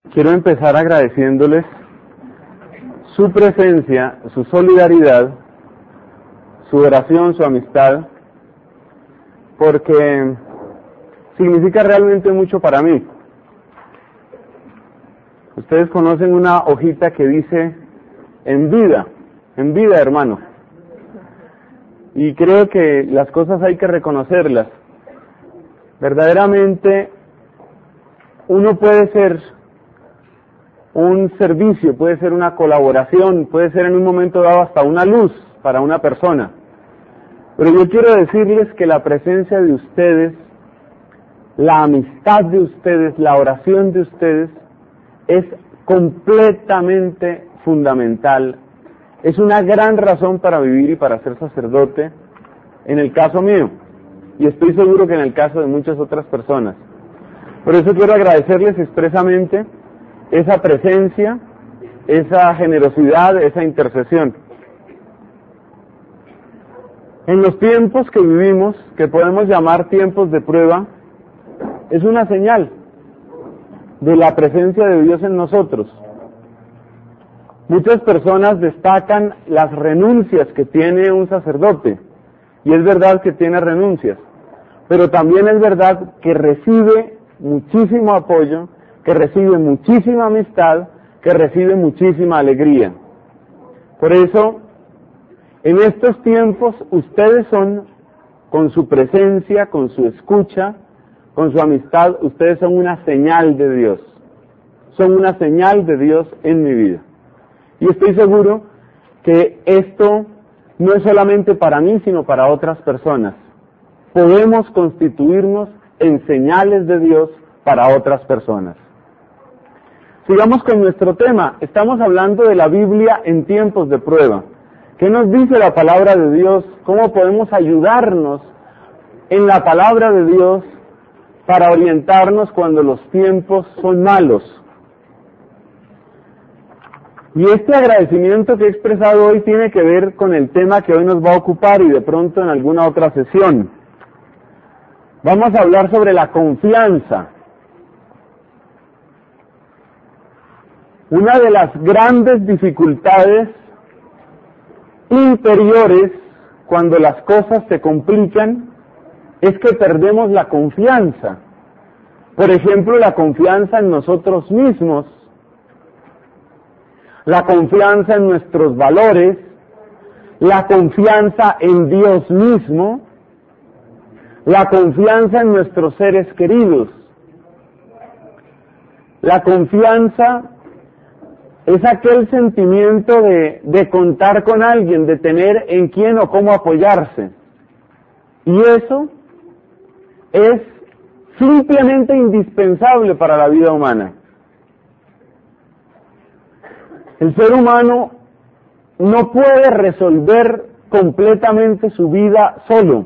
Quiero empezar agradeciéndoles su presencia, su solidaridad, su oración, su amistad, porque significa realmente mucho para mí. Ustedes conocen una hojita que dice en vida hermano. Y creo que las cosas hay que reconocerlas. Verdaderamente uno puede ser un servicio, puede ser una colaboración, puede ser en un momento dado hasta una luz para una persona. Pero yo quiero decirles que la presencia de ustedes, la amistad de ustedes, la oración de ustedes es completamente fundamental. Es una gran razón para vivir y para ser sacerdote, en el caso mío, y estoy seguro que en el caso de muchas otras personas. Por eso quiero agradecerles expresamente esa presencia, esa generosidad, esa intercesión. En los tiempos que vivimos, que podemos llamar tiempos de prueba, es una señal de la presencia de Dios en nosotros. Muchas personas destacan las renuncias que tiene un sacerdote, y es verdad que tiene renuncias, pero también es verdad que recibe muchísimo apoyo, que recibe muchísima amistad, que recibe muchísima alegría. Por eso, en estos tiempos, ustedes son, con su presencia, con su escucha, con su amistad, ustedes son una señal de Dios. Son una señal de Dios en mi vida. Y estoy seguro que esto no es solamente para mí, sino para otras personas. Podemos constituirnos en señales de Dios para otras personas. Sigamos con nuestro tema. Estamos hablando de la Biblia en tiempos de prueba. ¿Qué nos dice la palabra de Dios? ¿Cómo podemos ayudarnos en la palabra de Dios para orientarnos cuando los tiempos son malos? Y este agradecimiento que he expresado hoy tiene que ver con el tema que hoy nos va a ocupar y de pronto en alguna otra sesión. Vamos a hablar sobre la confianza. Una de las grandes dificultades interiores cuando las cosas se complican es que perdemos la confianza. Por ejemplo, la confianza en nosotros mismos, la confianza en nuestros valores, la confianza en Dios mismo, la confianza en nuestros seres queridos. La confianza es aquel sentimiento de contar con alguien, de tener en quién o cómo apoyarse. Y eso es simplemente indispensable para la vida humana. El ser humano no puede resolver completamente su vida solo.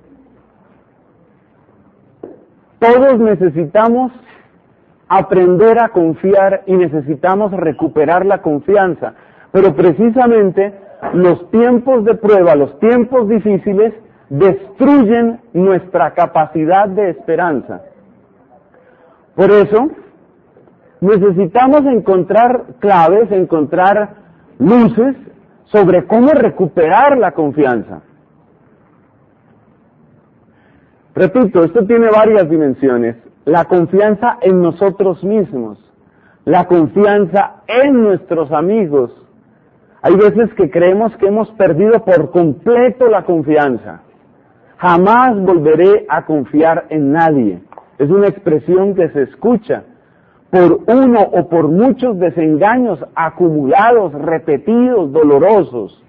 Todos necesitamos aprender a confiar y necesitamos recuperar la confianza. Pero precisamente los tiempos de prueba, los tiempos difíciles, destruyen nuestra capacidad de esperanza. Por eso, necesitamos encontrar claves, encontrar luces sobre cómo recuperar la confianza. Repito, esto tiene varias dimensiones. La confianza en nosotros mismos, la confianza en nuestros amigos. Hay veces que creemos que hemos perdido por completo la confianza. Jamás volveré a confiar en nadie. Es una expresión que se escucha por uno o por muchos desengaños acumulados, repetidos, dolorosos.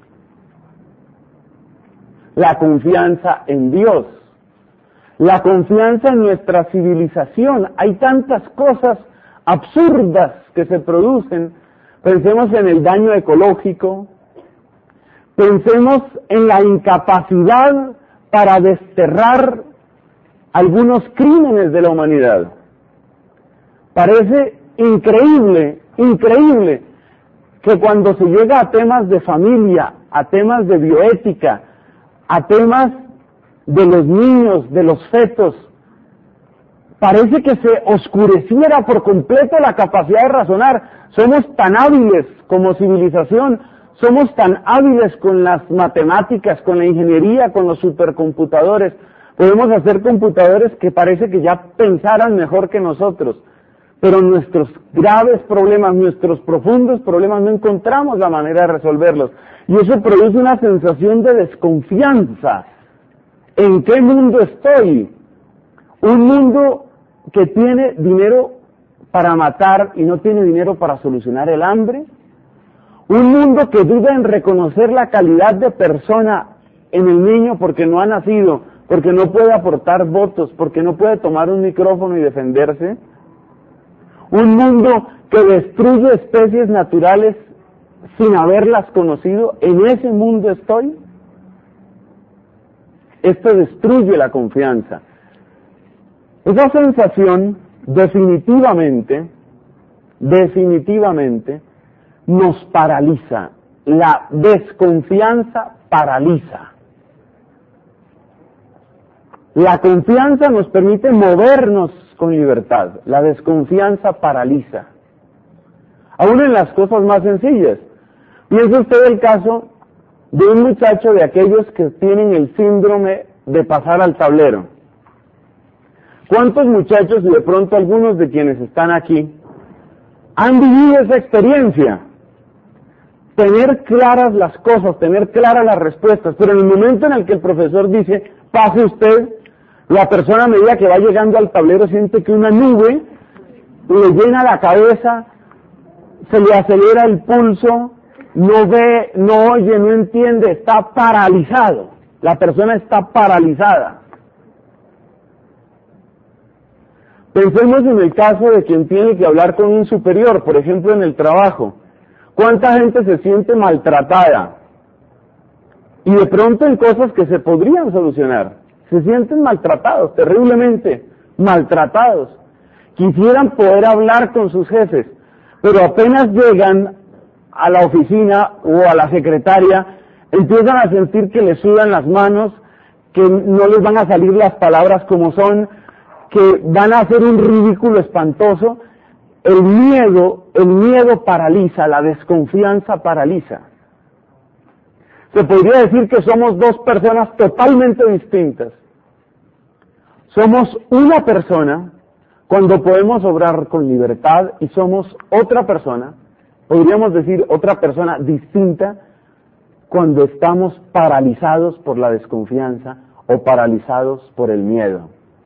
La confianza en Dios. La confianza en nuestra civilización. Hay tantas cosas absurdas que se producen. Pensemos en el daño ecológico. Pensemos en la incapacidad para desterrar algunos crímenes de la humanidad. Parece increíble que cuando se llega a temas de familia, a temas de bioética, a temas de los niños, de los fetos, parece que se oscureciera por completo la capacidad de razonar. Somos tan hábiles como civilización, somos tan hábiles con las matemáticas, con la ingeniería, con los supercomputadores. Podemos hacer computadores que parece que ya pensaran mejor que nosotros. Pero nuestros graves problemas, nuestros profundos problemas, no encontramos la manera de resolverlos. Y eso produce una sensación de desconfianza. ¿En qué mundo estoy? Un mundo que tiene dinero para matar y no tiene dinero para solucionar el hambre. Un mundo que duda en reconocer la calidad de persona en el niño porque no ha nacido, porque no puede aportar votos, porque no puede tomar un micrófono y defenderse. Un mundo que destruye especies naturales sin haberlas conocido. ¿En ese mundo estoy? Esto destruye la confianza. Esa sensación definitivamente nos paraliza. La desconfianza paraliza. La confianza nos permite movernos con libertad. La desconfianza paraliza. Aún en las cosas más sencillas. Piense usted el caso de un muchacho de aquellos que tienen el síndrome de pasar al tablero. ¿Cuántos muchachos, y de pronto algunos de quienes están aquí, han vivido esa experiencia? Tener claras las cosas, tener claras las respuestas, pero en el momento en el que el profesor dice, pase usted, la persona a medida que va llegando al tablero siente que una nube le llena la cabeza, se le acelera el pulso, no ve, no oye, no entiende, está paralizado. La persona está paralizada. Pensemos en el caso de quien tiene que hablar con un superior, por ejemplo en el trabajo. ¿Cuánta gente se siente maltratada? Y de pronto en cosas que se podrían solucionar. Se sienten maltratados, terriblemente maltratados. Quisieran poder hablar con sus jefes, pero apenas llegan a la oficina o a la secretaria, empiezan a sentir que les sudan las manos, que no les van a salir las palabras como son, que van a hacer un ridículo espantoso. El miedo paraliza, la desconfianza paraliza. Se podría decir que somos dos personas totalmente distintas. Somos una persona cuando podemos obrar con libertad y somos otra persona, podríamos decir otra persona distinta, cuando estamos paralizados por la desconfianza o paralizados por el miedo.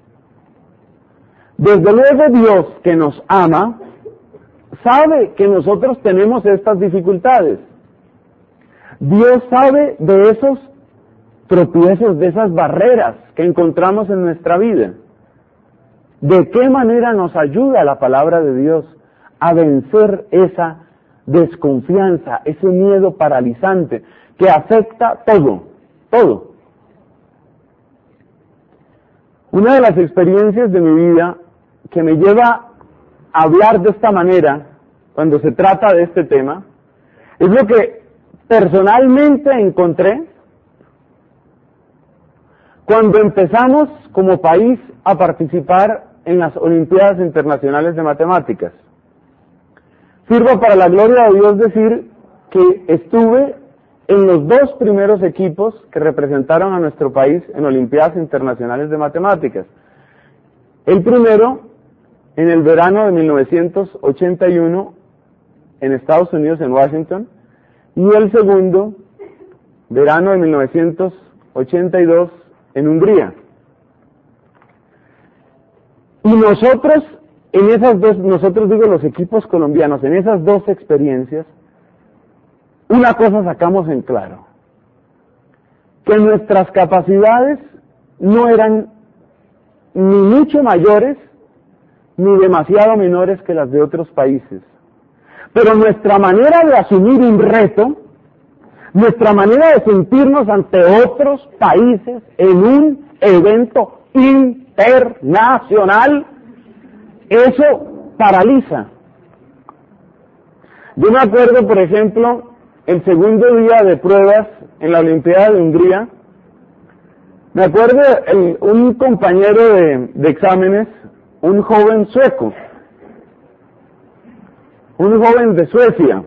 Desde luego Dios, que nos ama, sabe que nosotros tenemos estas dificultades. Dios sabe de esos tropiezos, de esas barreras que encontramos en nuestra vida. ¿De qué manera nos ayuda la palabra de Dios a vencer esa desconfianza, ese miedo paralizante que afecta todo? Una de las experiencias de mi vida que me lleva a hablar de esta manera cuando se trata de este tema es lo que personalmente encontré cuando empezamos como país a participar en las Olimpiadas Internacionales de Matemáticas. Sirva para la gloria de Dios decir que estuve en los dos primeros equipos que representaron a nuestro país en Olimpiadas Internacionales de Matemáticas. El primero, en el verano de 1981, en Estados Unidos, en Washington, y el segundo, verano de 1982, en Hungría. Y nosotros, los equipos colombianos, en esas dos experiencias, una cosa sacamos en claro, que nuestras capacidades no eran ni mucho mayores, ni demasiado menores que las de otros países. Pero nuestra manera de asumir un reto, nuestra manera de sentirnos ante otros países en un evento internacional, eso paraliza. Yo me acuerdo, por ejemplo, el segundo día de pruebas en la Olimpiada de Hungría, me acuerdo un compañero de exámenes, un joven sueco, un joven de Suecia.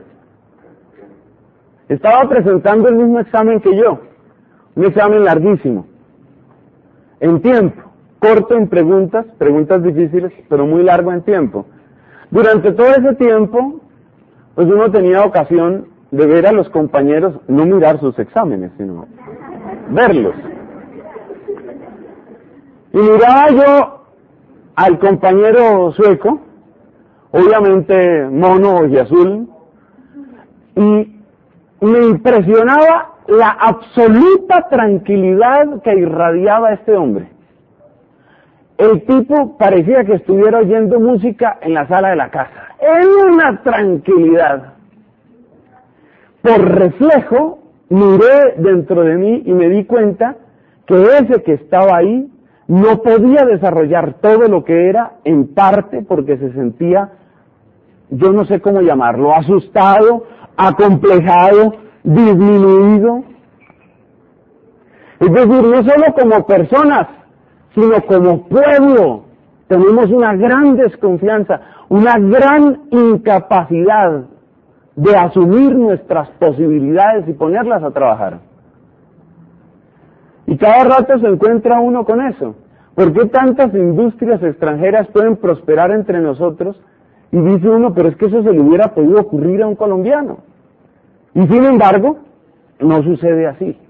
Estaba presentando el mismo examen que yo, un examen larguísimo, en tiempo, corto en preguntas difíciles, pero muy largo en tiempo. Durante todo ese tiempo, pues uno tenía ocasión de ver a los compañeros, no mirar sus exámenes, sino verlos. Y miraba yo al compañero sueco, obviamente mono y azul, y me impresionaba la absoluta tranquilidad que irradiaba este hombre. El tipo parecía que estuviera oyendo música en la sala de la casa, en una tranquilidad. Por reflejo, miré dentro de mí y me di cuenta que ese que estaba ahí no podía desarrollar todo lo que era, en parte porque se sentía, yo no sé cómo llamarlo, asustado, acomplejado, disminuido. Es decir, no solo como personas, sino como pueblo, tenemos una gran desconfianza, una gran incapacidad de asumir nuestras posibilidades y ponerlas a trabajar. Y cada rato se encuentra uno con eso. ¿Por qué tantas industrias extranjeras pueden prosperar entre nosotros? Y dice uno, pero es que eso se le hubiera podido ocurrir a un colombiano. Y sin embargo, no sucede así.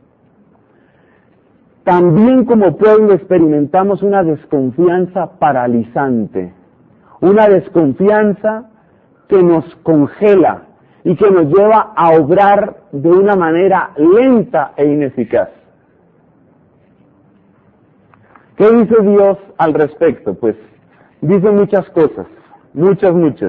También como pueblo experimentamos una desconfianza paralizante, una desconfianza que nos congela y que nos lleva a obrar de una manera lenta e ineficaz. ¿Qué dice Dios al respecto? Pues dice muchas cosas, muchas.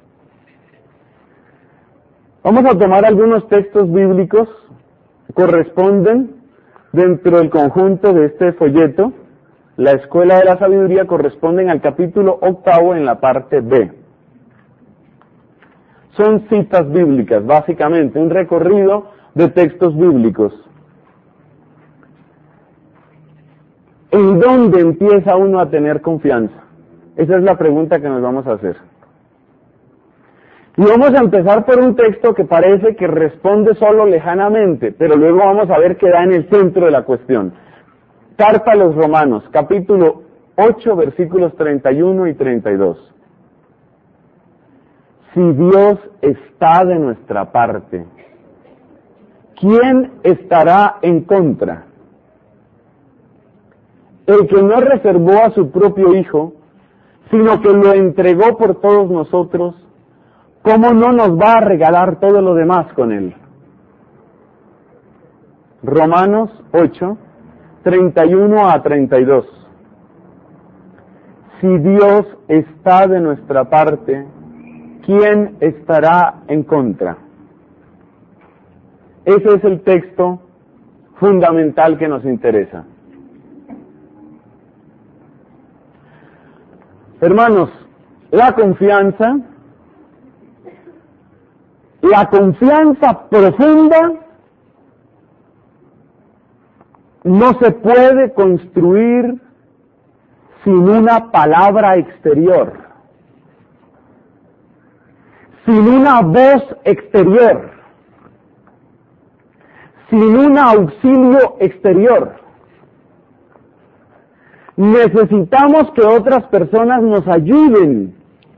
Vamos a tomar algunos textos bíblicos que corresponden dentro del conjunto de este folleto. La Escuela de la Sabiduría corresponden al capítulo 8 en la parte B. Son citas bíblicas, básicamente, un recorrido de textos bíblicos. ¿En dónde empieza uno a tener confianza? Esa es la pregunta que nos vamos a hacer. Y vamos a empezar por un texto que parece que responde solo lejanamente, pero luego vamos a ver que da en el centro de la cuestión. Carta a los Romanos, capítulo 8, versículos 31 y 32. Si Dios está de nuestra parte, ¿quién estará en contra? El que no reservó a su propio Hijo, sino que lo entregó por todos nosotros, ¿cómo no nos va a regalar todo lo demás con Él? Romanos 8, 31 a 32. Si Dios está de nuestra parte, ¿quién estará en contra? Ese es el texto fundamental que nos interesa. Hermanos, la confianza profunda no se puede construir sin una palabra exterior, sin una voz exterior, sin un auxilio exterior. Necesitamos que otras personas nos ayuden.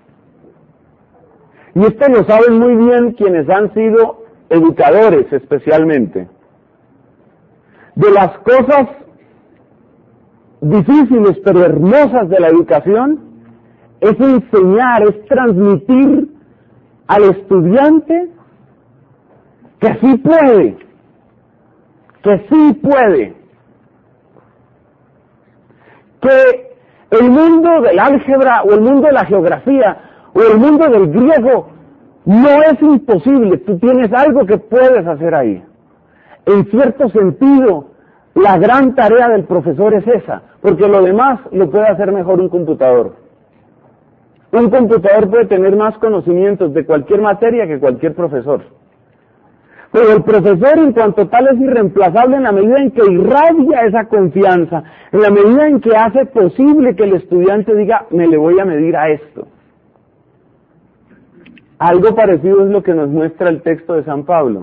Y esto lo saben muy bien quienes han sido educadores especialmente. De las cosas difíciles pero hermosas de la educación es enseñar, es transmitir al estudiante que sí puede, que el mundo del álgebra o el mundo de la geografía o el mundo del griego no es imposible, tú tienes algo que puedes hacer ahí. En cierto sentido, la gran tarea del profesor es esa, porque lo demás lo puede hacer mejor un computador. Un computador puede tener más conocimientos de cualquier materia que cualquier profesor. Pero el profesor en cuanto tal es irreemplazable en la medida en que irradia esa confianza, en la medida en que hace posible que el estudiante diga, me le voy a medir a esto. Algo parecido es lo que nos muestra el texto de San Pablo.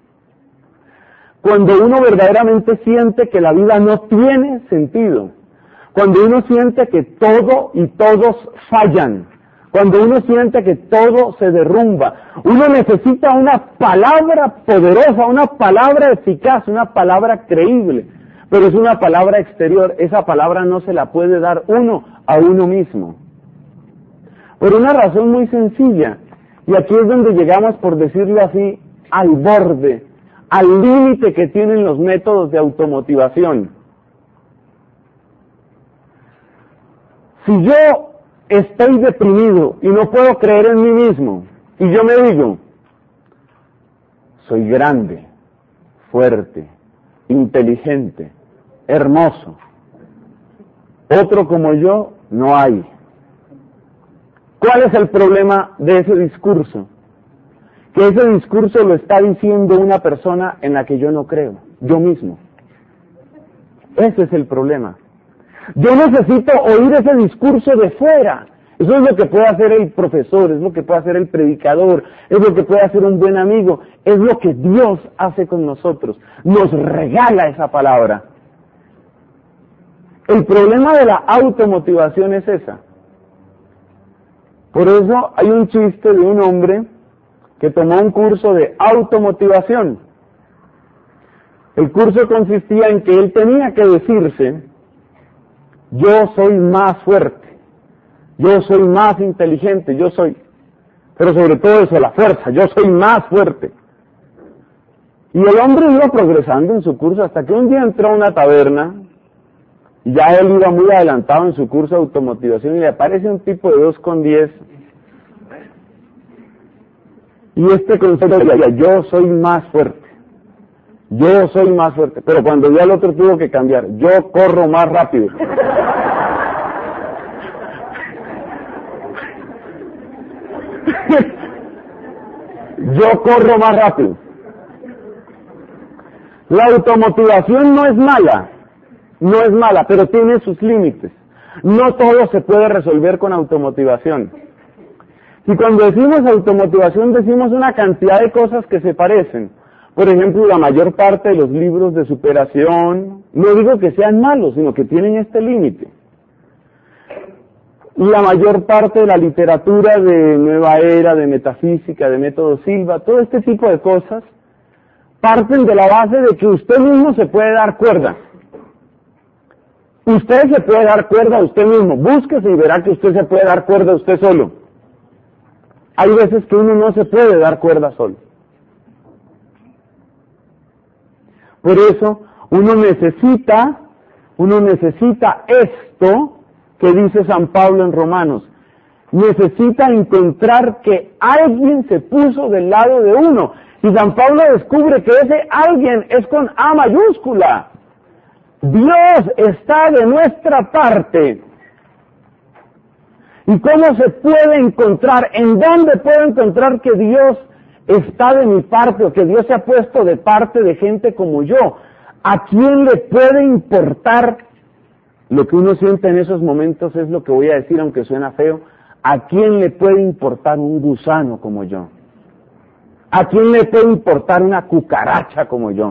Cuando uno verdaderamente siente que la vida no tiene sentido, cuando uno siente que todo y todos fallan, cuando uno siente que todo se derrumba, uno necesita una palabra poderosa, una palabra eficaz, una palabra creíble, pero es una palabra exterior, esa palabra no se la puede dar uno a uno mismo. Por una razón muy sencilla, y aquí es donde llegamos, por decirlo así, al borde, al límite que tienen los métodos de automotivación. Si yo estoy deprimido y no puedo creer en mí mismo, y yo me digo, soy grande, fuerte, inteligente, hermoso, otro como yo no hay. ¿Cuál es el problema de ese discurso? Que ese discurso lo está diciendo una persona en la que yo no creo, yo mismo. Ese es el problema. Yo necesito oír ese discurso de fuera. Eso es lo que puede hacer el profesor, es lo que puede hacer el predicador, es lo que puede hacer un buen amigo, es lo que Dios hace con nosotros, nos regala esa palabra. El problema de la automotivación es esa. Por eso hay un chiste de un hombre que tomó un curso de automotivación. El curso consistía en que él tenía que decirse, yo soy más fuerte, yo soy más inteligente, yo soy, pero sobre todo eso, la fuerza, yo soy más fuerte. Y el hombre iba progresando en su curso hasta que un día entró a una taberna, y ya él iba muy adelantado en su curso de automotivación, y le aparece un tipo de 2,10, y este concepto decía, yo soy más fuerte, yo soy más fuerte, pero cuando ya el otro tuvo que cambiar, yo corro más rápido. Yo corro más rápido. La automotivación no es mala, pero tiene sus límites. No todo se puede resolver con automotivación. Y cuando decimos automotivación decimos una cantidad de cosas que se parecen. Por ejemplo, la mayor parte de los libros de superación, no digo que sean malos, sino que tienen este límite. Y la mayor parte de la literatura de Nueva Era, de metafísica, de método Silva, todo este tipo de cosas, parten de la base de que usted mismo se puede dar cuerda. Usted se puede dar cuerda a usted mismo. Búsquese y verá que usted se puede dar cuerda a usted solo. Hay veces que uno no se puede dar cuerda solo. Por eso, uno necesita esto que dice San Pablo en Romanos. Necesita encontrar que alguien se puso del lado de uno. Y San Pablo descubre que ese alguien es con A mayúscula. Dios está de nuestra parte. ¿Y cómo se puede encontrar? ¿En dónde puedo encontrar que Dios está de mi parte o que Dios se ha puesto de parte de gente como yo? ¿A quién le puede importar lo que uno siente en esos momentos? Es lo que voy a decir, aunque suena feo. ¿A quién le puede importar un gusano como yo? ¿A quién le puede importar una cucaracha como yo?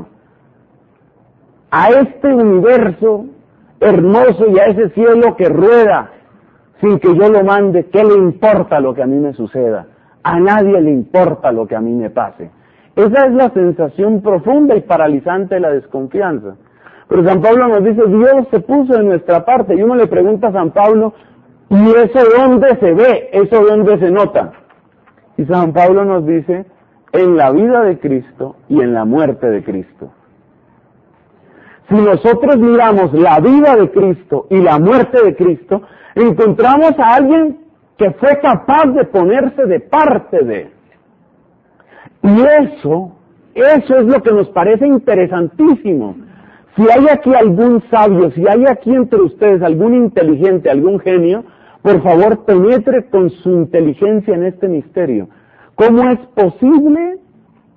A este universo hermoso y a ese cielo que rueda sin que yo lo mande, ¿qué le importa lo que a mí me suceda? A nadie le importa lo que a mí me pase. Esa es la sensación profunda y paralizante de la desconfianza. Pero San Pablo nos dice, Dios se puso de nuestra parte. Y uno le pregunta a San Pablo, ¿y eso dónde se ve? ¿Eso dónde se nota? Y San Pablo nos dice, en la vida de Cristo y en la muerte de Cristo. Si nosotros miramos la vida de Cristo y la muerte de Cristo, encontramos a alguien que fue capaz de ponerse de parte de él. Y eso es lo que nos parece interesantísimo. Si hay aquí algún sabio, si hay aquí entre ustedes algún inteligente, algún genio, por favor penetre con su inteligencia en este misterio. ¿Cómo es posible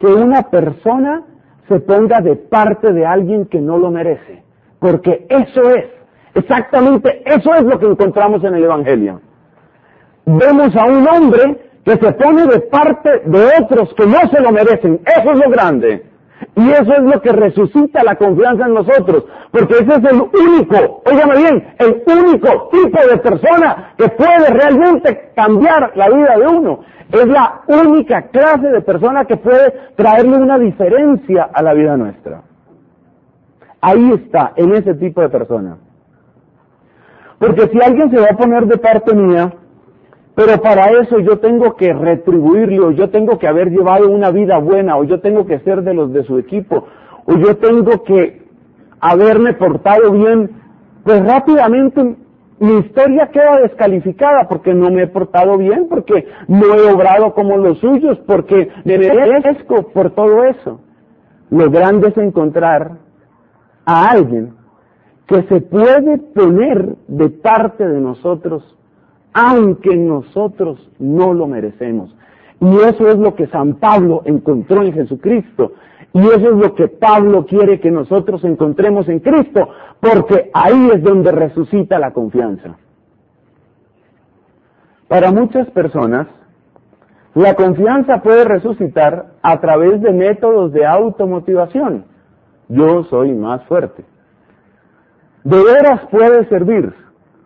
que una persona se ponga de parte de alguien que no lo merece, porque exactamente eso es lo que encontramos en el Evangelio. Vemos a un hombre que se pone de parte de otros que no se lo merecen. Eso es lo grande. Y eso es lo que resucita la confianza en nosotros, porque ese es el único, óigame bien, el único tipo de persona que puede realmente cambiar la vida de uno. Es la única clase de persona que puede traerle una diferencia a la vida nuestra. Ahí está, en ese tipo de persona. Porque si alguien se va a poner de parte mía, pero para eso yo tengo que retribuirle, o yo tengo que haber llevado una vida buena, o yo tengo que ser de los de su equipo, o yo tengo que haberme portado bien, pues rápidamente mi historia queda descalificada porque no me he portado bien, porque no he obrado como los suyos, porque me merezco por todo eso. Lo grande es encontrar a alguien que se puede poner de parte de nosotros aunque nosotros no lo merecemos. Y eso es lo que San Pablo encontró en Jesucristo. Y eso es lo que Pablo quiere que nosotros encontremos en Cristo, porque ahí es donde resucita la confianza. Para muchas personas, la confianza puede resucitar a través de métodos de automotivación. Yo soy más fuerte. De veras puede servir.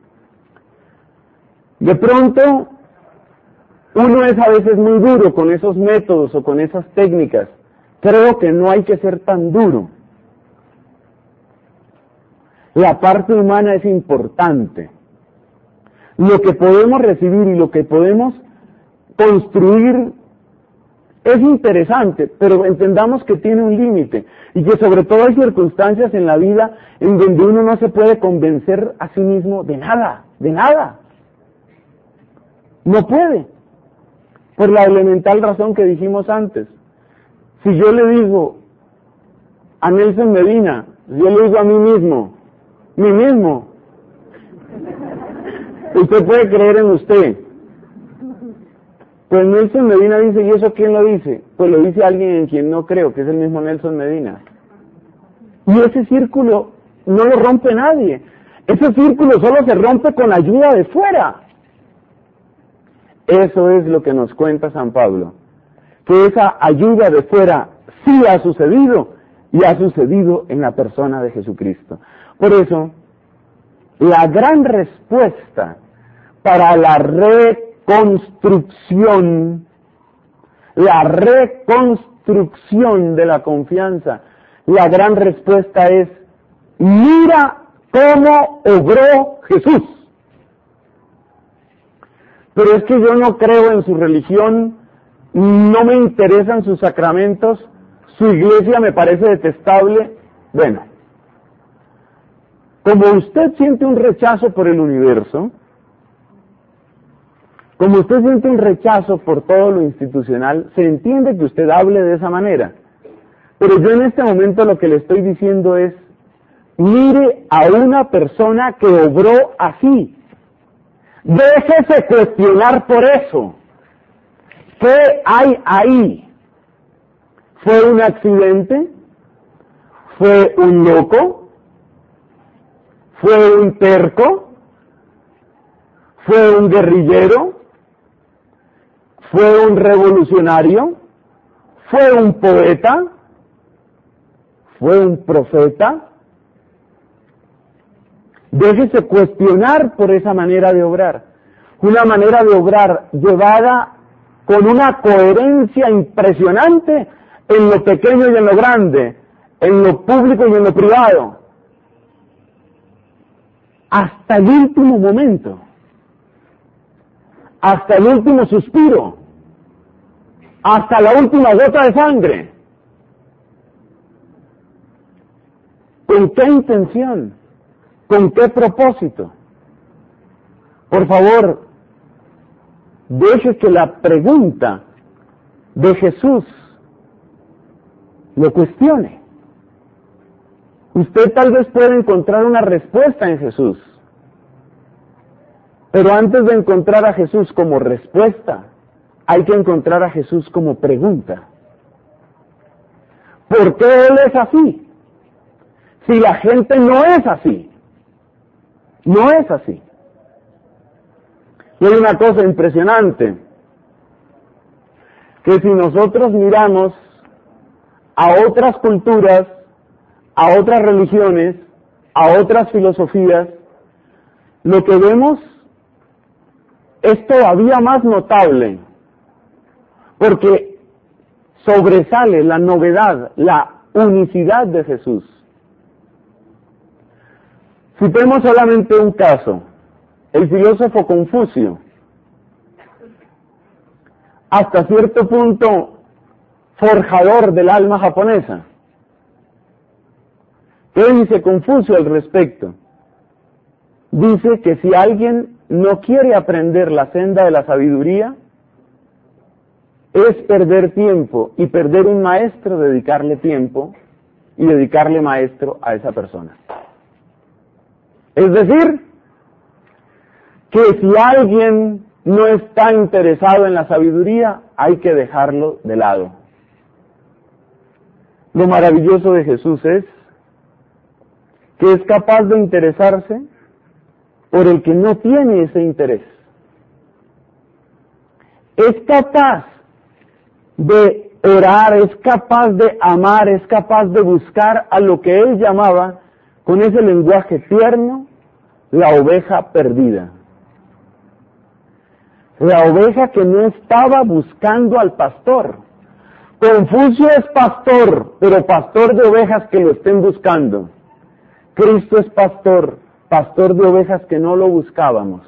De pronto, uno es a veces muy duro con esos métodos o con esas técnicas. Creo que no hay que ser tan duro. La parte humana es importante. Lo que podemos recibir y lo que podemos construir es interesante, pero entendamos que tiene un límite y que sobre todo hay circunstancias en la vida en donde uno no se puede convencer a sí mismo de nada. No puede, por la elemental razón que dijimos antes. Si yo le digo a Nelson Medina, yo le digo a mí mismo, usted puede creer en usted. Pues Nelson Medina dice, ¿y eso quién lo dice? Pues lo dice alguien en quien no creo, que es el mismo Nelson Medina. Y ese círculo no lo rompe nadie. Ese círculo solo se rompe con ayuda de fuera. Eso es lo que nos cuenta San Pablo, que esa ayuda de fuera sí ha sucedido, y ha sucedido en la persona de Jesucristo. Por eso, la gran respuesta para la reconstrucción de la confianza, la gran respuesta es, mira cómo obró Jesús. Pero es que yo no creo en su religión, no me interesan sus sacramentos, su iglesia me parece detestable. Bueno, como usted siente un rechazo por el universo, como usted siente un rechazo por todo lo institucional, se entiende que usted hable de esa manera. Pero yo en este momento lo que le estoy diciendo es, mire a una persona que obró así. Déjese cuestionar por eso. ¿Qué hay ahí? ¿Fue un accidente? ¿Fue un loco? ¿Fue un terco? ¿Fue un guerrillero? ¿Fue un revolucionario? ¿Fue un poeta? ¿Fue un profeta? Déjese cuestionar por esa manera de obrar. Una manera de obrar llevada con una coherencia impresionante en lo pequeño y en lo grande, en lo público y en lo privado. Hasta el último momento. Hasta el último suspiro. Hasta la última gota de sangre. ¿Con qué intención? ¿Con qué propósito? Por favor, deje que la pregunta de Jesús lo cuestione. Usted tal vez pueda encontrar una respuesta en Jesús, pero antes de encontrar a Jesús como respuesta, hay que encontrar a Jesús como pregunta. ¿por qué él es así? Si la gente no es así. No es así. Y hay una cosa impresionante, que si nosotros miramos a otras culturas, a otras religiones, a otras filosofías, lo que vemos es todavía más notable, porque sobresale la novedad, la unicidad de Jesús. Citemos solamente un caso, el filósofo Confucio, hasta cierto punto forjador del alma japonesa. ¿Qué dice Confucio al respecto? Dice que si alguien no quiere aprender la senda de la sabiduría, es perder tiempo y perder un maestro, dedicarle tiempo y dedicarle maestro a esa persona. Es decir, que si alguien no está interesado en la sabiduría, hay que dejarlo de lado. Lo maravilloso de Jesús es que es capaz de interesarse por el que no tiene ese interés. Es capaz de orar, es capaz de amar, es capaz de buscar a lo que él llamaba, con ese lenguaje tierno, la oveja perdida. La oveja que no estaba buscando al pastor. Confucio es pastor, pero pastor de ovejas que lo estén buscando. Cristo es pastor, pastor de ovejas que no lo buscábamos.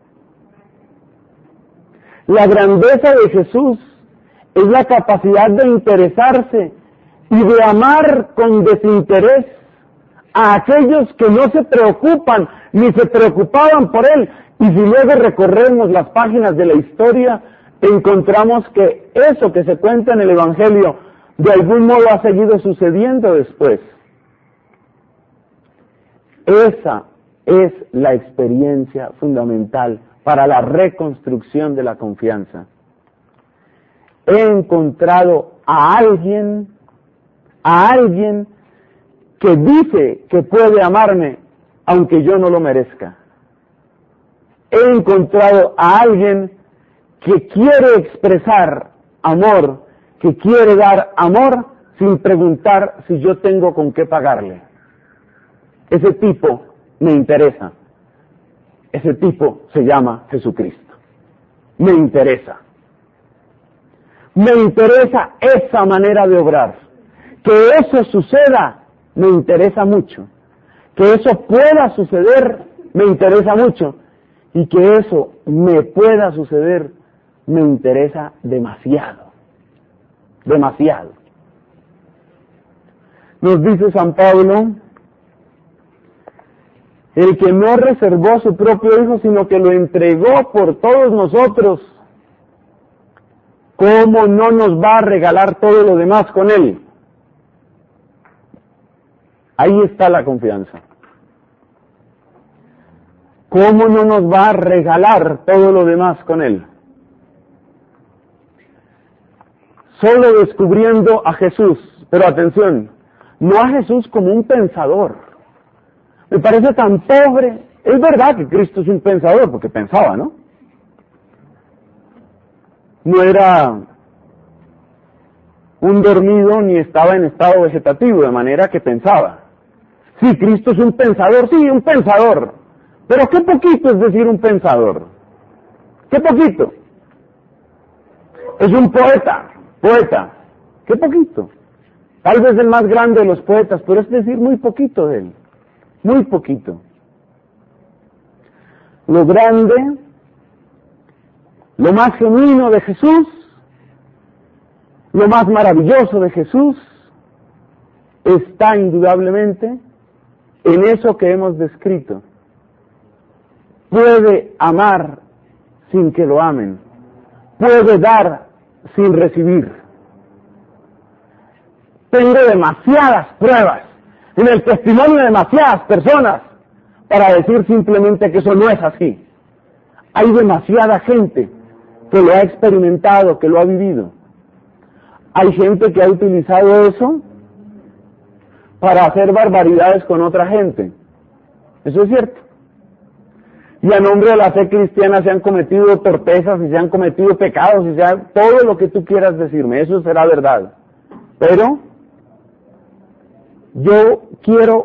La grandeza de Jesús es la capacidad de interesarse y de amar con desinterés a aquellos que no se preocupan ni se preocupaban por él. Y si luego recorremos las páginas de la historia, encontramos que eso que se cuenta en el Evangelio de algún modo ha seguido sucediendo después. Esa es la experiencia fundamental para la reconstrucción de la confianza. He encontrado a alguien que dice que puede amarme aunque yo no lo merezca. He encontrado a alguien que quiere expresar amor, que quiere dar amor sin preguntar si yo tengo con qué pagarle. Ese tipo me interesa. Ese tipo se llama Jesucristo. Me interesa. Me interesa esa manera de obrar. Que eso suceda, me interesa mucho. Que eso pueda suceder, me interesa mucho. Y que eso me pueda suceder, me interesa demasiado. Demasiado. Nos dice San Pablo, el que no reservó su propio Hijo, sino que lo entregó por todos nosotros, ¿cómo no nos va a regalar todo lo demás con Él? Ahí está la confianza. ¿Cómo no nos va a regalar todo lo demás con Él? Solo descubriendo a Jesús, pero atención, no a Jesús como un pensador. Me parece tan pobre. Es verdad que Cristo es un pensador, porque pensaba, ¿no? No era un dormido ni estaba en estado vegetativo, de manera que pensaba. Sí, Cristo es un pensador, sí, un pensador. Pero qué poquito es decir un pensador. Qué poquito. Es un poeta. Qué poquito. Tal vez el más grande de los poetas, pero es decir muy poquito de él. Muy poquito. Lo grande, lo más genuino de Jesús, lo más maravilloso de Jesús, está indudablemente en eso que hemos descrito. Puede amar sin que lo amen. Puede dar sin recibir. Tengo demasiadas pruebas en el testimonio de demasiadas personas para decir simplemente que eso no es así. Hay demasiada gente que lo ha experimentado, que lo ha vivido. Hay gente que ha utilizado eso para hacer barbaridades con otra gente. Eso es cierto. Y a nombre de la fe cristiana se han cometido torpezas y se han cometido pecados y todo lo que tú quieras decirme, eso será verdad. Pero yo quiero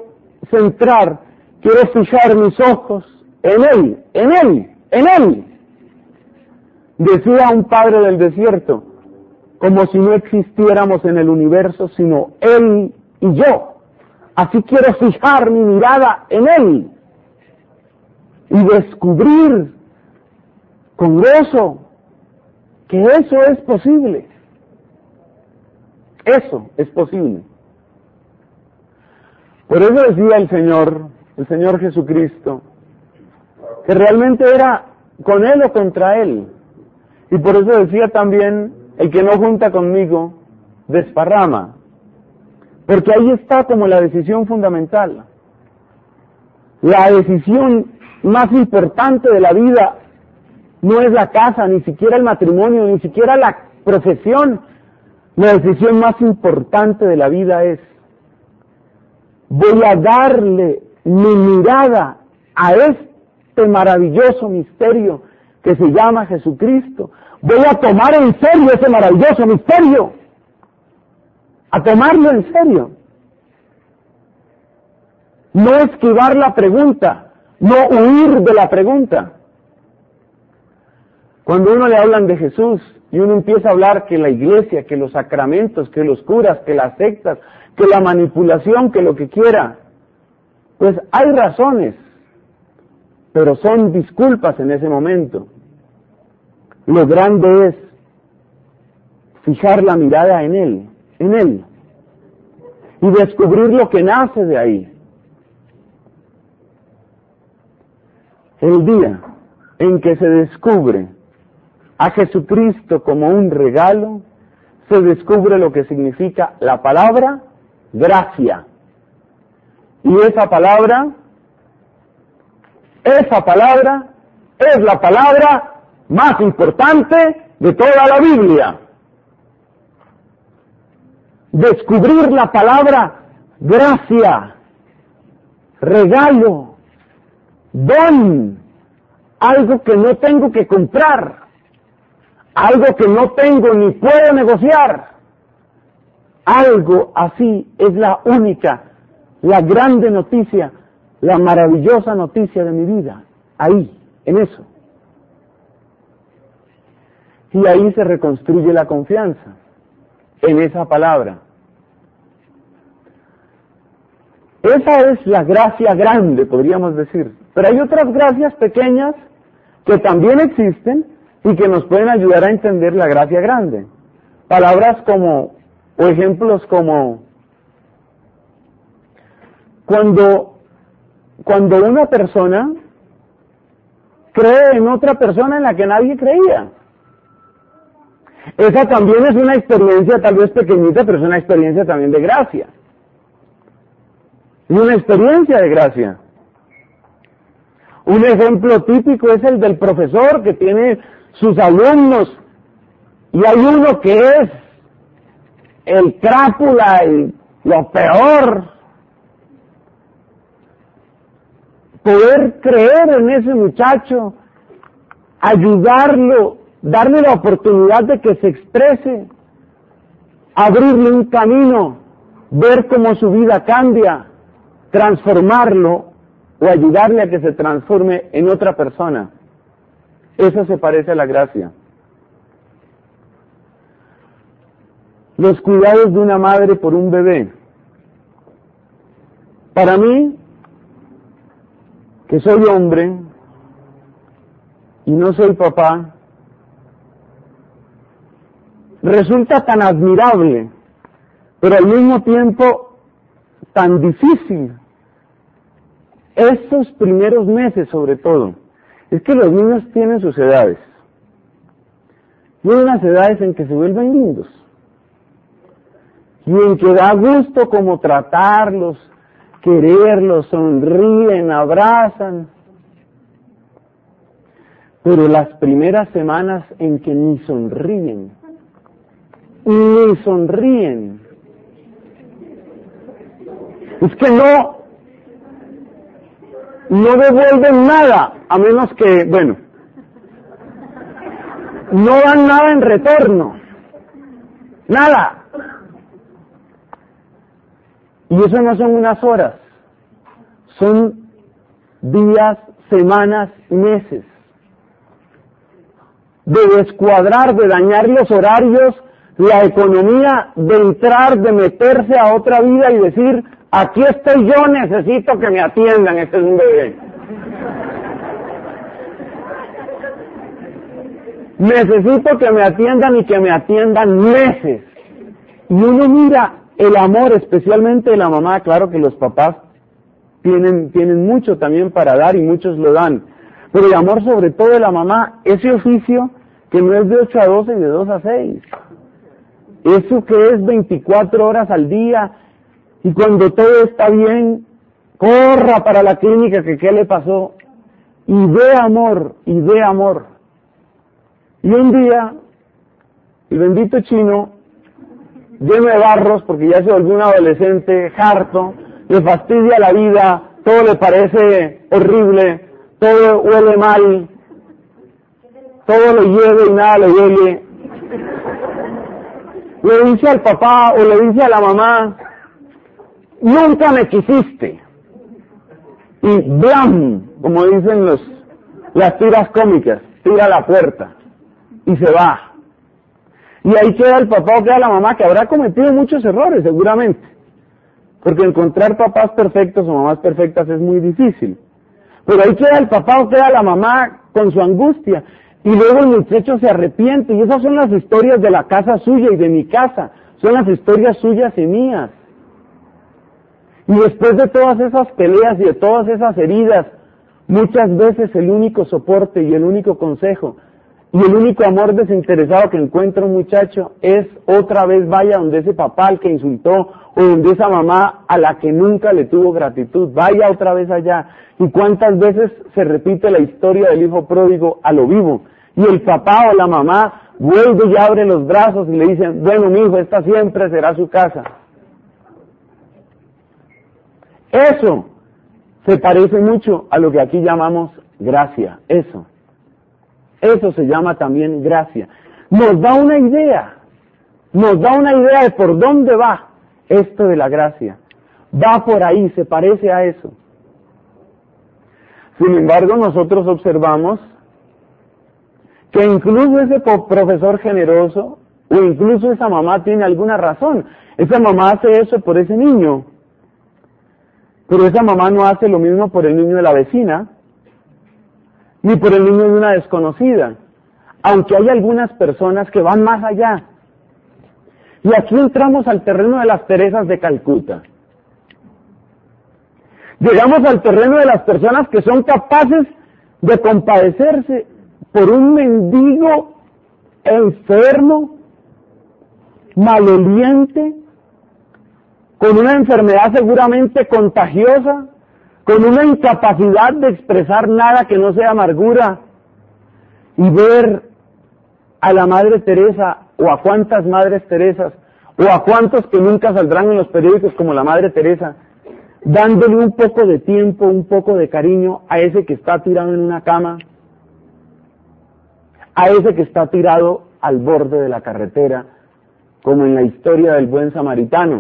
fijar mis ojos en Él. Decía un padre del desierto, como si no existiéramos en el universo, sino Él y yo. Así quiero fijar mi mirada en Él y descubrir con gozo que eso es posible. Eso es posible. Por eso decía el Señor Jesucristo, que realmente era con Él o contra Él. Y por eso decía también, el que no junta conmigo, desparrama. Porque ahí está como la decisión fundamental. La decisión más importante de la vida no es la casa, ni siquiera el matrimonio, ni siquiera la profesión. La decisión más importante de la vida es: voy a darle mi mirada a este maravilloso misterio que se llama Jesucristo. Voy a tomar en serio ese maravilloso misterio. A tomarlo en serio. No esquivar la pregunta, no huir de la pregunta. Cuando uno le hablan de Jesús y uno empieza a hablar que la iglesia, que los sacramentos, que los curas, que las sectas, que la manipulación, que lo que quiera, pues hay razones, pero son disculpas en ese momento. Lo grande es fijar la mirada en Él, y descubrir lo que nace de ahí. El día en que se descubre a Jesucristo como un regalo, se descubre lo que significa la palabra gracia. Y esa palabra es la palabra más importante de toda la Biblia. Descubrir la palabra gracia, regalo, don, algo que no tengo que comprar, algo que no tengo ni puedo negociar, algo así es la única, la grande noticia, la maravillosa noticia de mi vida, ahí, en eso. Y ahí se reconstruye la confianza, en esa palabra. Esa es la gracia grande, podríamos decir. Pero hay otras gracias pequeñas que también existen y que nos pueden ayudar a entender la gracia grande. Palabras como, o ejemplos como, cuando una persona cree en otra persona en la que nadie creía. Esa también es una experiencia tal vez pequeñita, pero es una experiencia también de gracia. Y una experiencia de gracia. Un ejemplo típico es el del profesor que tiene sus alumnos y hay uno que es el crápula y lo peor. Poder creer en ese muchacho, ayudarlo, darle la oportunidad de que se exprese, abrirle un camino, ver cómo su vida cambia, transformarlo o ayudarle a que se transforme en otra persona. Eso se parece a la gracia. Los cuidados de una madre por un bebé. Para mí, que soy hombre y no soy papá, resulta tan admirable, pero al mismo tiempo tan difícil. Estos primeros meses, sobre todo, es que los niños tienen sus edades. Y hay unas edades en que se vuelven lindos. Y en que da gusto como tratarlos, quererlos, sonríen, abrazan. Pero las primeras semanas en que ni sonríen, Es que no devuelven nada, a menos que, bueno, no dan nada en retorno, nada. Y eso no son unas horas, son días, semanas, meses de descuadrar, de dañar los horarios, la economía, de entrar, de meterse a otra vida y decir, aquí estoy yo, necesito que me atiendan, este es un bebé. Necesito que me atiendan y que me atiendan meses. Y uno mira el amor, especialmente de la mamá, claro que los papás tienen mucho también para dar y muchos lo dan, pero el amor sobre todo de la mamá, ese oficio que no es de 8 a 12 y de 2 a 6, eso que es 24 horas al día, y cuando todo está bien, corra para la clínica que qué le pasó, y dé amor, y dé amor. Y un día, el bendito chino, lleno de barros, porque ya se volvió un adolescente harto, le fastidia la vida, todo le parece horrible, todo huele mal, todo lo lleve y nada le huele. Le dice al papá o le dice a la mamá, nunca me quisiste. Y ¡blam! Como dicen las tiras cómicas, tira a la puerta y se va. Y ahí queda el papá o queda la mamá, que habrá cometido muchos errores seguramente, porque encontrar papás perfectos o mamás perfectas es muy difícil. Pero ahí queda el papá o queda la mamá con su angustia, y luego el muchacho se arrepiente, y esas son las historias de la casa suya y de mi casa, son las historias suyas y mías. Y después de todas esas peleas y de todas esas heridas, muchas veces el único soporte y el único consejo y el único amor desinteresado que encuentra un muchacho es otra vez vaya donde ese papá al que insultó o donde esa mamá a la que nunca le tuvo gratitud, vaya otra vez allá. Y cuántas veces se repite la historia del hijo pródigo a lo vivo, y el papá o la mamá vuelve y abre los brazos y le dicen, bueno mi hijo, esta siempre será su casa. Eso se parece mucho a lo que aquí llamamos gracia, eso se llama también gracia. Nos da una idea de por dónde va esto de la gracia. Va por ahí, se parece a eso. Sin embargo, nosotros observamos que incluso ese profesor generoso, o incluso esa mamá tiene alguna razón. Esa mamá hace eso por ese niño, pero esa mamá no hace lo mismo por el niño de la vecina, ni por el niño de una desconocida, aunque hay algunas personas que van más allá. Y aquí entramos al terreno de las Teresas de Calcuta. Llegamos al terreno de las personas que son capaces de compadecerse por un mendigo enfermo, maloliente, con una enfermedad seguramente contagiosa, con una incapacidad de expresar nada que no sea amargura, y ver a la Madre Teresa, o a cuántas Madres Teresas, o a cuántos que nunca saldrán en los periódicos como la Madre Teresa, dándole un poco de tiempo, un poco de cariño a ese que está tirado en una cama, a ese que está tirado al borde de la carretera, como en la historia del buen samaritano.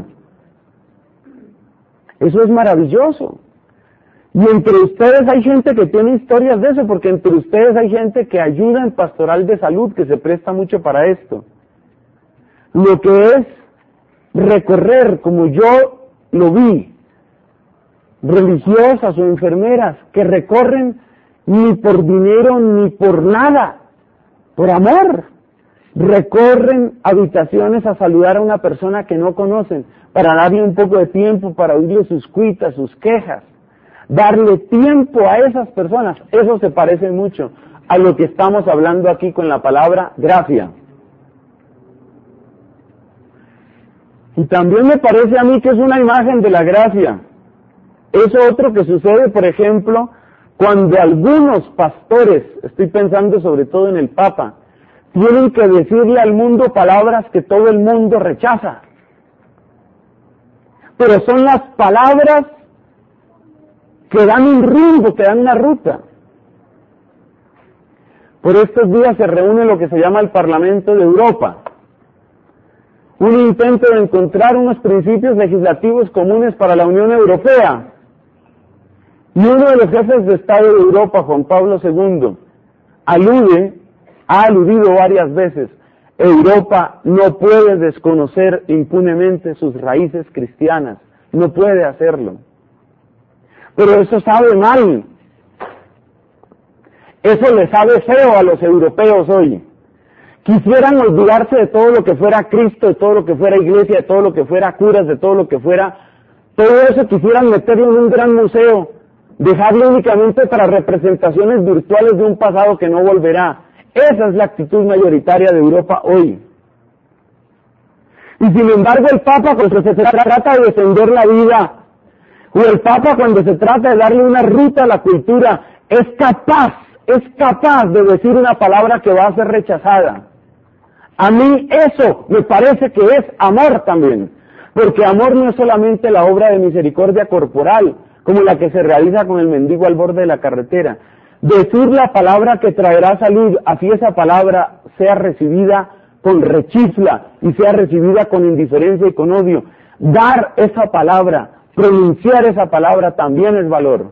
Eso es maravilloso. Y entre ustedes hay gente que tiene historias de eso, porque entre ustedes hay gente que ayuda en pastoral de salud, que se presta mucho para esto. Lo que es recorrer, como yo lo vi, religiosas o enfermeras que recorren ni por dinero ni por nada, por amor, recorren habitaciones a saludar a una persona que no conocen, para darle un poco de tiempo, para oírle sus cuitas, sus quejas, darle tiempo a esas personas. Eso se parece mucho a lo que estamos hablando aquí con la palabra gracia. Y también me parece a mí que es una imagen de la gracia. Es otro que sucede, por ejemplo, cuando algunos pastores, estoy pensando sobre todo en el Papa, tienen que decirle al mundo palabras que todo el mundo rechaza. pero son las palabras que dan un rumbo, que dan una ruta. Por estos días se reúne lo que se llama el Parlamento de Europa, un intento de encontrar unos principios legislativos comunes para la Unión Europea. Y uno de los jefes de Estado de Europa, Juan Pablo II, ha aludido varias veces: Europa no puede desconocer impunemente sus raíces cristianas, no puede hacerlo. Pero eso sabe mal, eso le sabe feo a los europeos hoy. Quisieran olvidarse de todo lo que fuera Cristo, de todo lo que fuera iglesia, de todo lo que fuera curas, de todo lo que fuera, todo eso quisieran meterlo en un gran museo, dejarlo únicamente para representaciones virtuales de un pasado que no volverá. Esa es la actitud mayoritaria de Europa hoy. Y sin embargo el Papa, cuando se trata de defender la vida, o el Papa cuando se trata de darle una ruta a la cultura, es capaz de decir una palabra que va a ser rechazada. A mí eso me parece que es amor también, porque amor no es solamente la obra de misericordia corporal, como la que se realiza con el mendigo al borde de la carretera. Decir la palabra que traerá salud, así esa palabra sea recibida con rechifla y sea recibida con indiferencia y con odio. Dar esa palabra, pronunciar esa palabra también es valor.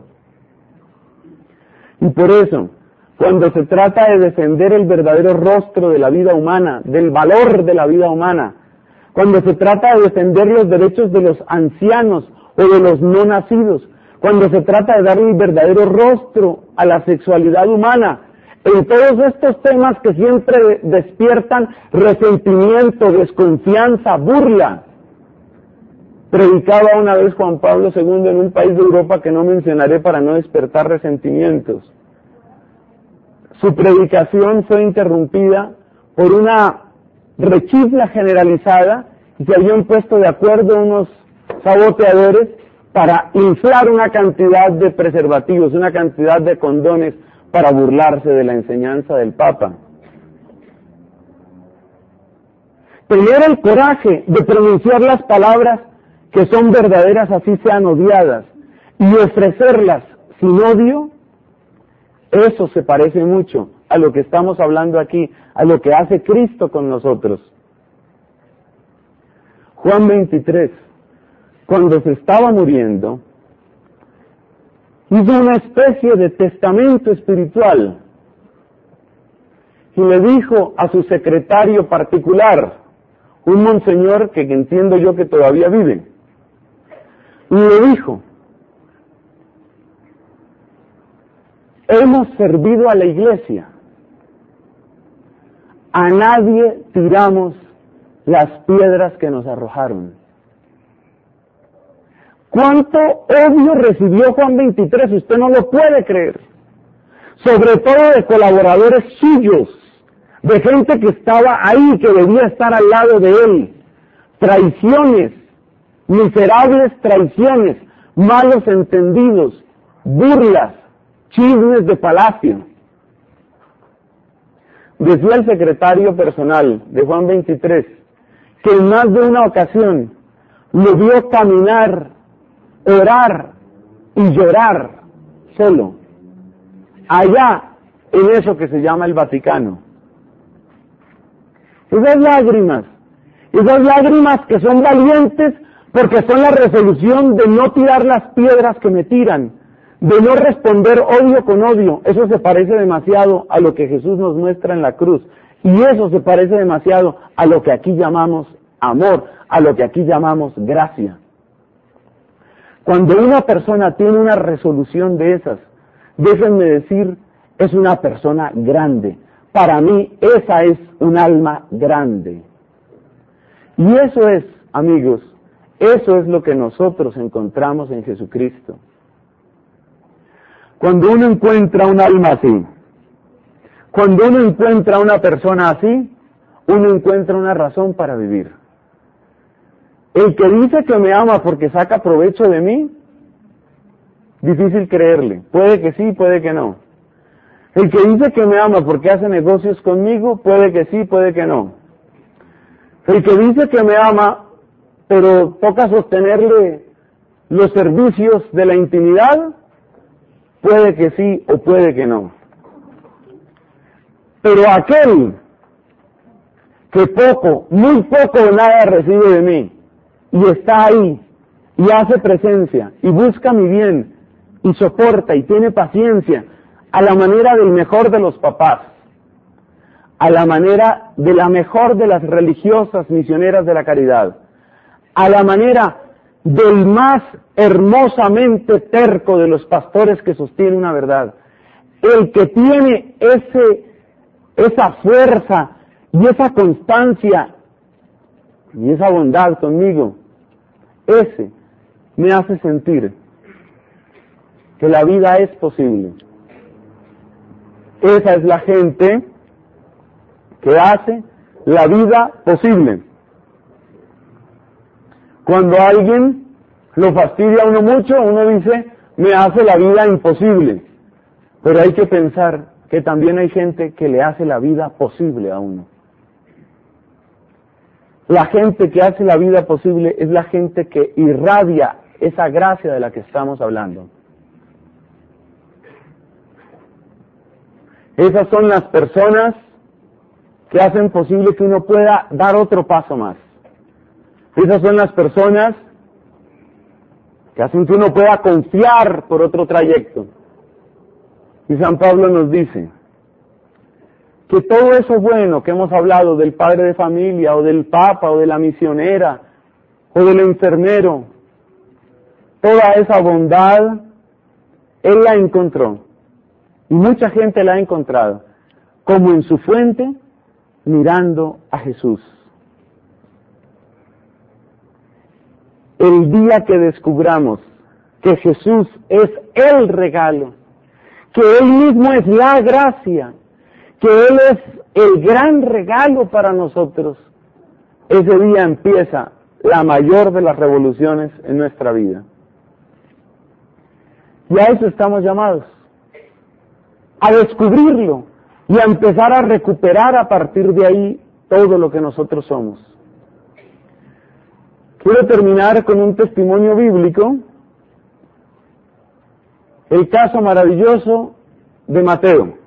Y por eso, cuando se trata de defender el verdadero rostro de la vida humana, del valor de la vida humana, cuando se trata de defender los derechos de los ancianos o de los no nacidos, cuando se trata de darle el verdadero rostro a la sexualidad humana, en todos estos temas que siempre despiertan resentimiento, desconfianza, burla. Predicaba una vez Juan Pablo II en un país de Europa que no mencionaré para no despertar resentimientos. Su predicación fue interrumpida por una rechifla generalizada y se habían puesto de acuerdo unos saboteadores para inflar una cantidad de preservativos, una cantidad de condones para burlarse de la enseñanza del Papa. Tener el coraje de pronunciar las palabras que son verdaderas, así sean odiadas, y ofrecerlas sin odio, eso se parece mucho a lo que estamos hablando aquí, a lo que hace Cristo con nosotros. Juan 23, cuando se estaba muriendo, hizo una especie de testamento espiritual y le dijo a su secretario particular, un monseñor que entiendo yo que todavía vive, y le dijo: hemos servido a la iglesia, a nadie tiramos las piedras que nos arrojaron. ¿Cuánto odio recibió Juan 23? Usted no lo puede creer. Sobre todo de colaboradores suyos, de gente que estaba ahí, que debía estar al lado de él. Traiciones, miserables traiciones, malos entendidos, burlas, chismes de palacio. Decía el secretario personal de Juan 23 que en más de una ocasión lo vio caminar, orar y llorar solo, allá en eso que se llama el Vaticano. Esas lágrimas que son valientes porque son la resolución de no tirar las piedras que me tiran, de no responder odio con odio. Eso se parece demasiado a lo que Jesús nos muestra en la cruz, y eso se parece demasiado a lo que aquí llamamos amor, a lo que aquí llamamos gracia. Cuando una persona tiene una resolución de esas, déjenme decir, es una persona grande. Para mí, esa es un alma grande. Y eso es, amigos, eso es lo que nosotros encontramos en Jesucristo. Cuando uno encuentra un alma así, cuando uno encuentra una persona así, uno encuentra una razón para vivir. El que dice que me ama porque saca provecho de mí, difícil creerle. Puede que sí, puede que no. El que dice que me ama porque hace negocios conmigo, puede que sí, puede que no. El que dice que me ama pero toca sostenerle los servicios de la intimidad, puede que sí o puede que no. Pero aquel que poco, muy poco o nada recibe de mí, y está ahí, y hace presencia, y busca mi bien, y soporta, y tiene paciencia, a la manera del mejor de los papás, a la manera de la mejor de las religiosas misioneras de la caridad, a la manera del más hermosamente terco de los pastores que sostiene una verdad, el que tiene esa fuerza y esa constancia y esa bondad conmigo, ese me hace sentir que la vida es posible. Esa es la gente que hace la vida posible. Cuando alguien lo fastidia a uno mucho, uno dice, me hace la vida imposible. Pero hay que pensar que también hay gente que le hace la vida posible a uno. La gente que hace la vida posible es la gente que irradia esa gracia de la que estamos hablando. Esas son las personas que hacen posible que uno pueda dar otro paso más. Esas son las personas que hacen que uno pueda confiar por otro trayecto. Y San Pablo nos dice que todo eso bueno que hemos hablado del padre de familia, o del papa, o de la misionera, o del enfermero, toda esa bondad, él la encontró. Y mucha gente la ha encontrado, como en su fuente, mirando a Jesús. El día que descubramos que Jesús es el regalo, que Él mismo es la gracia, que Él es el gran regalo para nosotros, ese día empieza la mayor de las revoluciones en nuestra vida. Y a eso estamos llamados, a descubrirlo y a empezar a recuperar a partir de ahí todo lo que nosotros somos. Quiero terminar con un testimonio bíblico, el caso maravilloso de Mateo.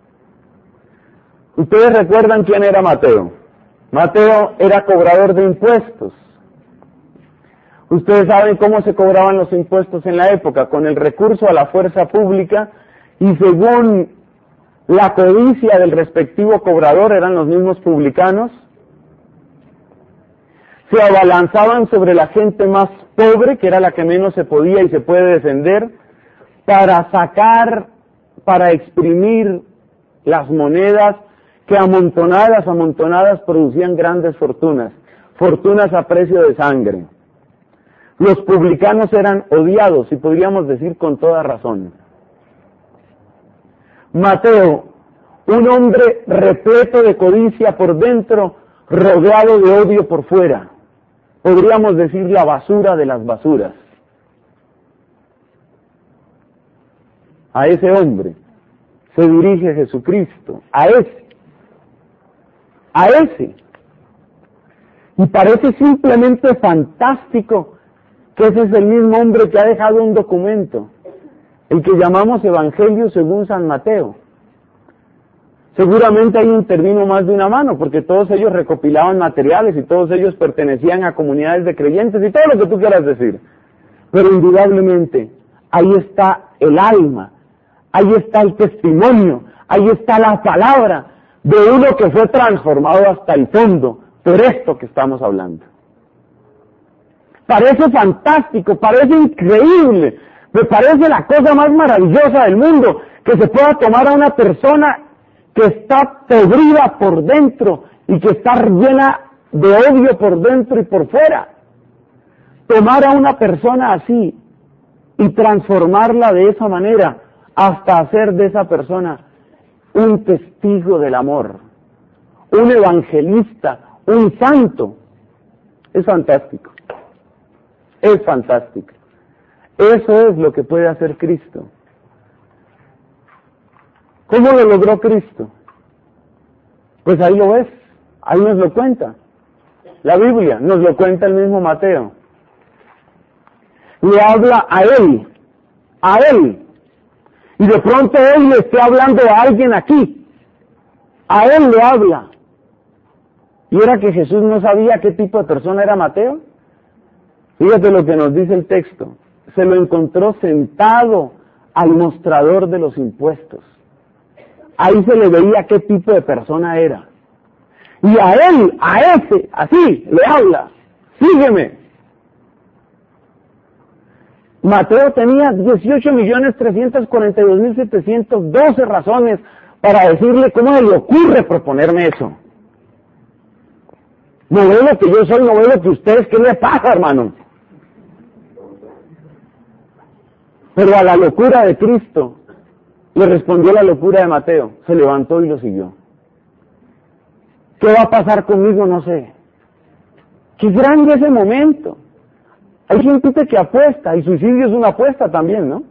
Ustedes recuerdan quién era Mateo. Mateo era cobrador de impuestos. Ustedes saben cómo se cobraban los impuestos en la época, con el recurso a la fuerza pública, y según la codicia del respectivo cobrador, eran los mismos publicanos, se abalanzaban sobre la gente más pobre, que era la que menos se podía y se puede defender, para exprimir las monedas que amontonadas producían grandes fortunas a precio de sangre. Los publicanos eran odiados, y podríamos decir con toda razón. Mateo, un hombre repleto de codicia por dentro, rodeado de odio por fuera. Podríamos decir la basura de las basuras. A ese hombre se dirige Jesucristo, a ese. Y parece simplemente fantástico que ese es el mismo hombre que ha dejado un documento, el que llamamos Evangelio según San Mateo. Seguramente ahí intervino más de una mano, porque todos ellos recopilaban materiales y todos ellos pertenecían a comunidades de creyentes y todo lo que tú quieras decir. Pero indudablemente, ahí está el alma, ahí está el testimonio, ahí está la palabra de uno que fue transformado hasta el fondo por esto que estamos hablando. Parece fantástico, parece increíble, me parece la cosa más maravillosa del mundo, que se pueda tomar a una persona que está podrida por dentro y que está llena de odio por dentro y por fuera. Tomar a una persona así y transformarla de esa manera hasta hacer de esa persona un testigo del amor, un evangelista, un santo. Es fantástico. Es fantástico. Eso es lo que puede hacer Cristo. ¿Cómo lo logró Cristo? Pues ahí lo ves, ahí nos lo cuenta. La Biblia nos lo cuenta el mismo Mateo. Le habla a él. Y de pronto él le está hablando a alguien aquí. A él le habla. ¿Y era que Jesús no sabía qué tipo de persona era Mateo? Fíjate lo que nos dice el texto. Se lo encontró sentado al mostrador de los impuestos. Ahí se le veía qué tipo de persona era. Y a él, a ese, así, le habla. Sígueme. Mateo tenía 18.342.712 razones para decirle cómo se le ocurre proponerme eso. No veo lo que yo soy, no veo lo que ustedes, ¿qué le pasa, hermano? Pero a la locura de Cristo le respondió la locura de Mateo. Se levantó y lo siguió. ¿Qué va a pasar conmigo? No sé. Qué grande ese momento. Hay gente que apuesta, y suicidio es una apuesta también, ¿no?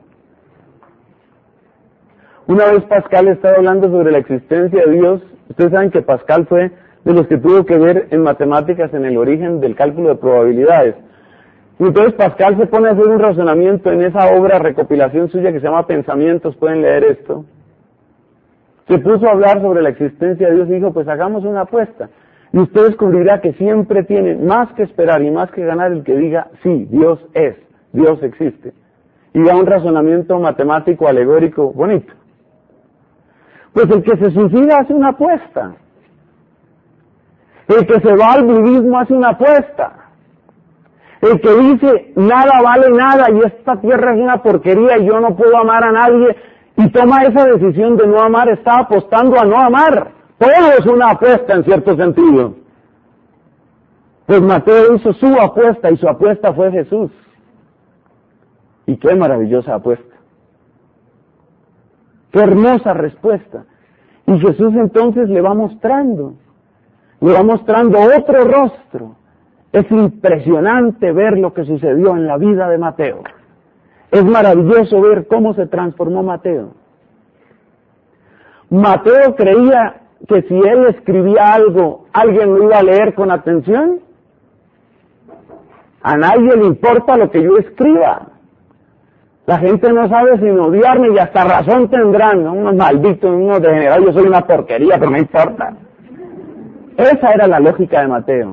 Una vez Pascal estaba hablando sobre la existencia de Dios. Ustedes saben que Pascal fue de los que tuvo que ver en matemáticas en el origen del cálculo de probabilidades. Y entonces Pascal se pone a hacer un razonamiento en esa obra, recopilación suya que se llama Pensamientos, pueden leer esto. Se puso a hablar sobre la existencia de Dios y dijo, pues hagamos una apuesta. Y usted descubrirá que siempre tiene más que esperar y más que ganar el que diga, sí, Dios es, Dios existe. Y da un razonamiento matemático, alegórico, bonito. Pues el que se suicida hace una apuesta. El que se va al budismo hace una apuesta. El que dice, nada vale nada y esta tierra es una porquería y yo no puedo amar a nadie, y toma esa decisión de no amar, está apostando a no amar. Todo es una apuesta en cierto sentido. Pues Mateo hizo su apuesta y su apuesta fue Jesús. Y qué maravillosa apuesta. Qué hermosa respuesta. Y Jesús entonces le va mostrando otro rostro. Es impresionante ver lo que sucedió en la vida de Mateo. Es maravilloso ver cómo se transformó Mateo. Mateo creía que si él escribía algo, alguien lo iba a leer con atención. A nadie le importa lo que yo escriba. La gente no sabe sin odiarme y hasta razón tendrán, ¿no? Unos malditos, unos degenerados, yo soy una porquería, pero no importa. Esa era la lógica de Mateo.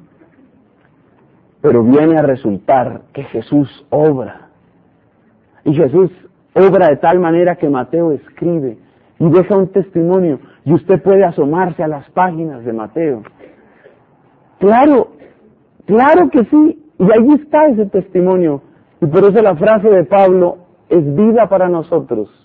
Pero viene a resultar que Jesús obra. Y Jesús obra de tal manera que Mateo escribe y deja un testimonio. Y usted puede asomarse a las páginas de Mateo. Claro que sí. Y ahí está ese testimonio. Y por eso la frase de Pablo es vida para nosotros.